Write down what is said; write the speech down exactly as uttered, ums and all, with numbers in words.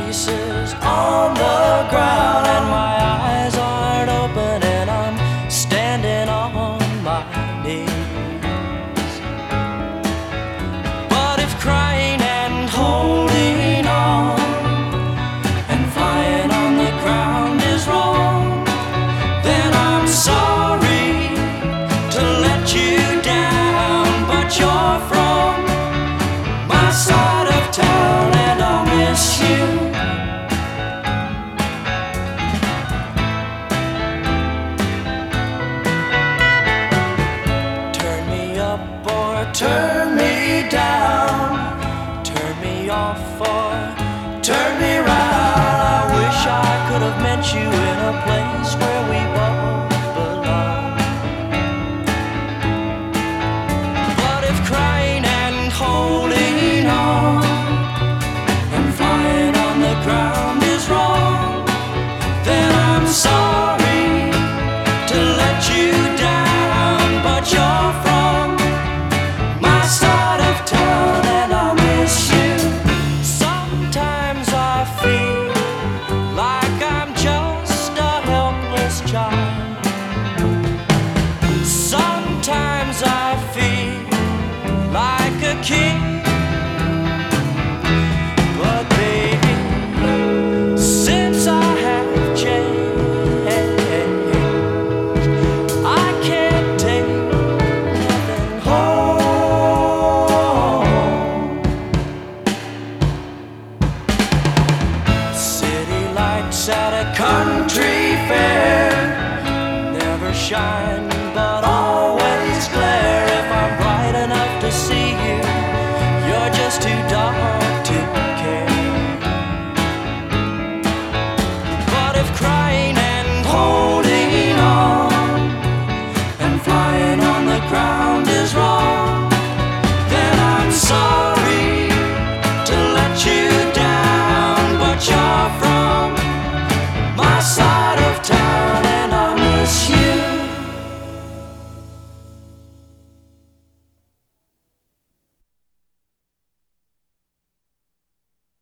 pieces on the ground, and my eyes aren't open, and I'm standing on my knees. But if crying and holding on and flying on the ground is wrong, then I'm sorry to let you down, but you're from my side of town and I'll miss you. Turn me up or turn me down, turn me off or turn me round. I wish I could have met you in a place where we both belong. But if crying and holding on and flying on the ground is wrong, then I'm sorry to let you down, but you're from my side of town and I'll miss you. Sometimes I feel like I'm just a helpless child. Sometimes I feel like a king. But baby, since I have changed, I can't take nothing home. City lights at a country fair never shine but always glare. If I'm bright enough to see you, you're just too dark